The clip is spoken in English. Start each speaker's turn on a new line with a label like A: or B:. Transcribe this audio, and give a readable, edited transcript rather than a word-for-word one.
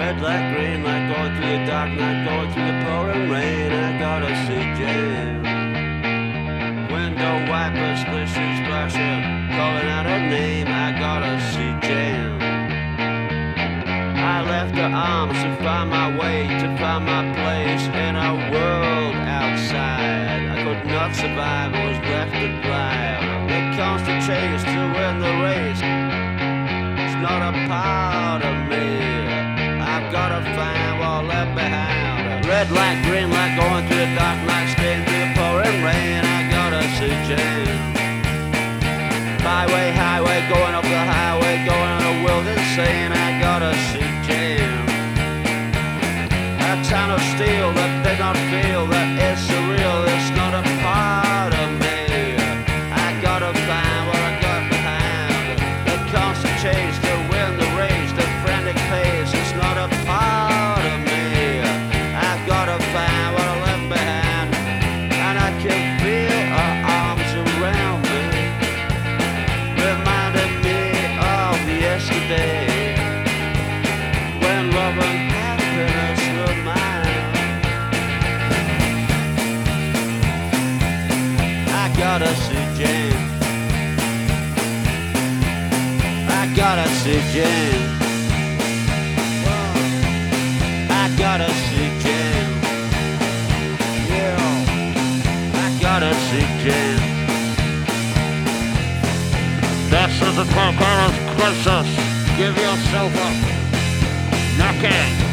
A: Red light, green light, going through the dark night, going through the pouring rain. I gotta see Jane. Window wipers, splishing, splashing, calling out her name. I gotta see Jane. I left her arms to find my way, to find my place in a world outside. I could not survive, I was left to fly. It comes to chase to win the race. It's not a part of me. I've gotta find what left behind. Red light, green light, going through the dark night, staying through the pouring rain. I gotta see Jane. Byway, highway, going up the highway, going on a world insane. I gotta see Jane. A town of steel that did not feel that it's surreal. It's not a part of me. I gotta find what I got behind. The constant chase to win the race, the frantic pace. It's not a part of me. I've gotta find what I left behind, and I can feel her arms around me, reminding me of yesterday, when love and happiness were mine. I gotta see Jane. I gotta see Jane. I gotta see Jane. Yeah, I gotta see Jane. This is the Pocahontas Crisis. Give yourself up. Knocking.